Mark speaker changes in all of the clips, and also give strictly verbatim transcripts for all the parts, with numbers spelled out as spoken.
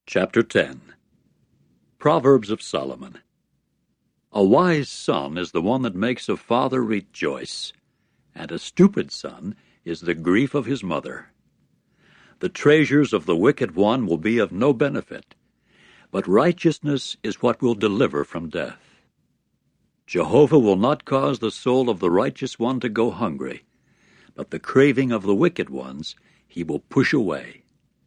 Speaker 1: Chapter ten. Proverbs of Solomon. A wise son is the one that makes a father rejoice, and a stupid son is the grief of his mother. The treasures of the wicked one will be of no benefit, but righteousness is what will deliver from death. Jehovah will not cause the soul of the righteous one to go hungry, but the craving of the wicked ones he will push away.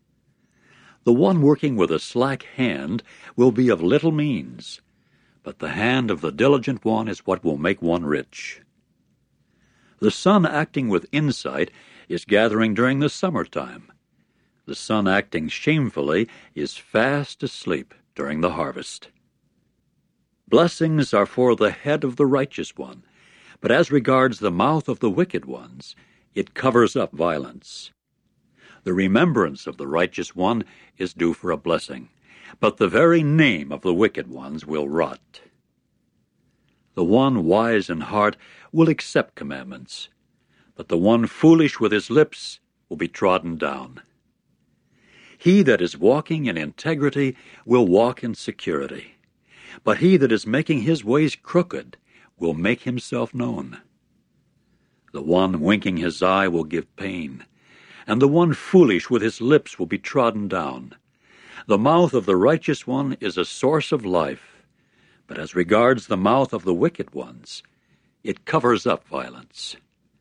Speaker 1: The one working with a slack hand will be of little means, but the hand of the diligent one is what will make one rich. The sun acting with insight is gathering during the summertime. The sun acting shamefully is fast asleep during the harvest. Blessings are for the head of the righteous one, but as regards the mouth of the wicked ones, it covers up violence. The remembrance of the righteous one is due for a blessing, but the very name of the wicked ones will rot. The one wise in heart will accept commandments, but the one foolish with his lips will be trodden down. He that is walking in integrity will walk in security, but he that is making his ways crooked will make himself known. The one winking his eye will give pain, and the one foolish with his lips will be trodden down. The mouth of the righteous one is a source of life, but as regards the mouth of the wicked ones, it covers up violence.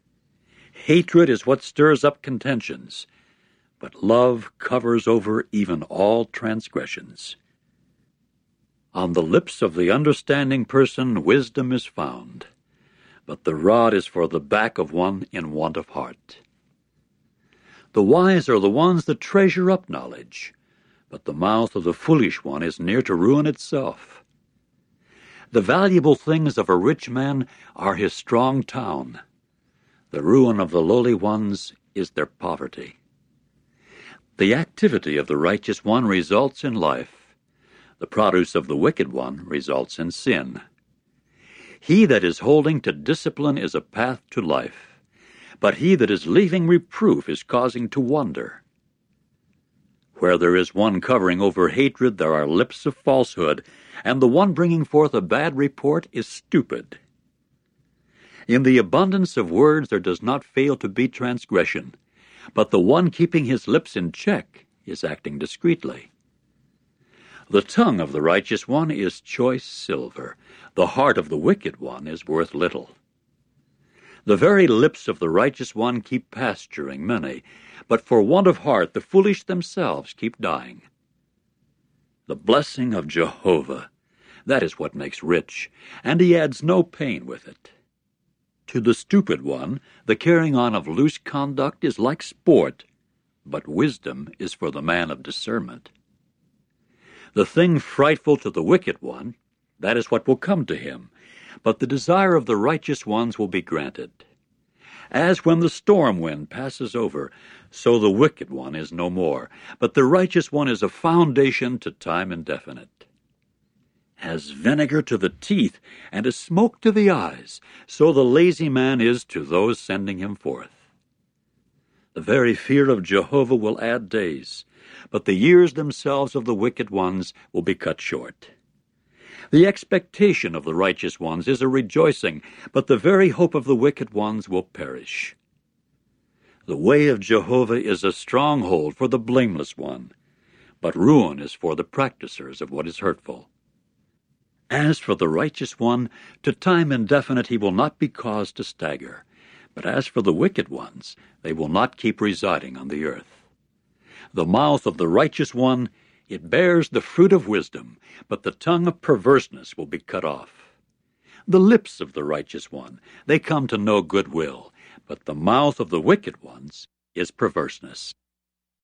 Speaker 1: Hatred is what stirs up contentions, but love covers over even all transgressions. On the lips of the understanding person wisdom is found, but the rod is for the back of one in want of heart. The wise are the ones that treasure up knowledge, but the mouth of the foolish one is near to ruin itself. The valuable things of a rich man are his strong town. The ruin of the lowly ones is their poverty. The activity of the righteous one results in life. The produce of the wicked one results in sin. He that is holding to discipline is a path to life, but he that is leaving reproof is causing to wonder. Where there is one covering over hatred, there are lips of falsehood, and the one bringing forth a bad report is stupid. In the abundance of words there does not fail to be transgression, but the one keeping his lips in check is acting discreetly. The tongue of the righteous one is choice silver. The heart of the wicked one is worth little. The very lips of the righteous one keep pasturing many, but for want of heart the foolish themselves keep dying. The blessing of Jehovah, that is what makes rich, and he adds no pain with it. To the stupid one, the carrying on of loose conduct is like sport, but wisdom is for the man of discernment. The thing frightful to the wicked one, that is what will come to him, but the desire of the righteous ones will be granted. As when the storm wind passes over, so the wicked one is no more, but the righteous one is a foundation to time indefinite. As vinegar to the teeth and as smoke to the eyes, so the lazy man is to those sending him forth. The very fear of Jehovah will add days, but the years themselves of the wicked ones will be cut short. The expectation of the righteous ones is a rejoicing, but the very hope of the wicked ones will perish. The way of Jehovah is a stronghold for the blameless one, but ruin is for the practicers of what is hurtful. As for the righteous one, to time indefinite he will not be caused to stagger, but as for the wicked ones, they will not keep residing on the earth. The mouth of the righteous one, it bears the fruit of wisdom, but the tongue of perverseness will be cut off. The lips of the righteous one, they come to know good will, but the mouth of the wicked ones is perverseness.